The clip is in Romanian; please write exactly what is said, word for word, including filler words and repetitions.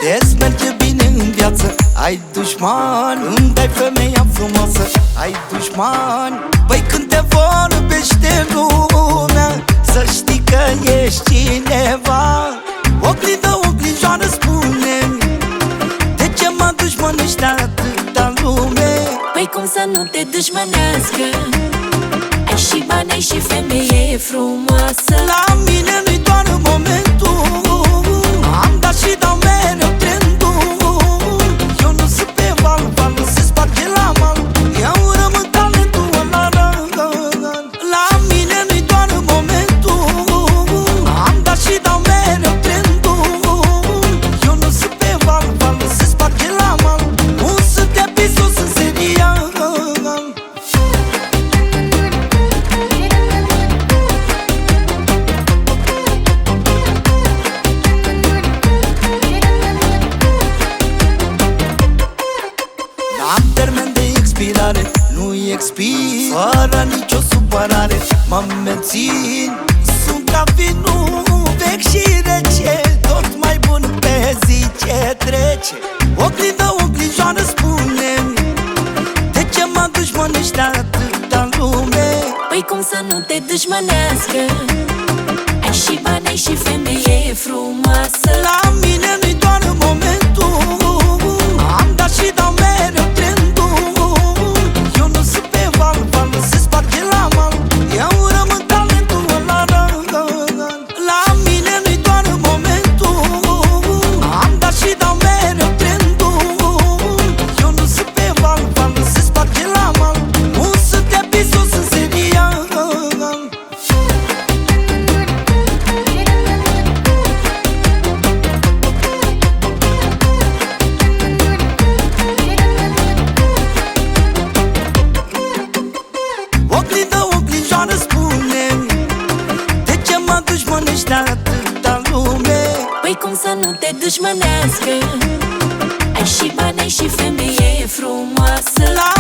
Îți merge bine în viață, ai dușmani. Când ai femeia frumoasă, ai dușmani. Păi când te vorbește lumea, să știi că ești cineva. Oglindă, oglinjoară, spune-mi, de ce mă dușmănești atâta lume? Păi cum să nu te dușmănească? Ai și bani, ai și femeie frumoasă. La mine nu-i doar în momentul, am dat și dau mereu trendul. Eu nu sunt pe val, valul se sparge la mal, eu rămân talentul ăla. La mine nu-i doar în momentul, am dat și dau mereu trendul. Eu nu sunt pe val, valul se sparge la mal, un sunt episod în seria. Am termen de expirare, nu expir fără nicio supărare, mă mențin. Sunt ca vinul vechi și rece, tot mai bun pe zi ce trece. Oglindă, oglinjoară, spune-mi, de ce mă dușmănești atâta lume? Păi cum să nu te dușmănească? Ai și bani, ai și femeie frumoasă. La mine nu-i doar în momentul, am dat și dau mereu trendul. Eu nu sunt pe val, valul se sparge la mal, eu rămân talentul ăla. La mine nu-i doar în momentul, am dat și dau mereu trendul. Eu nu sunt pe val, valul se sparge la mal, un sunt episod în seria. Oglindă, oglinjoară, spune-mi, de ce mă dușmănești atâta lume? Păi cum să nu te dușmănească? Ai și bani, ai și femeie frumoasă. La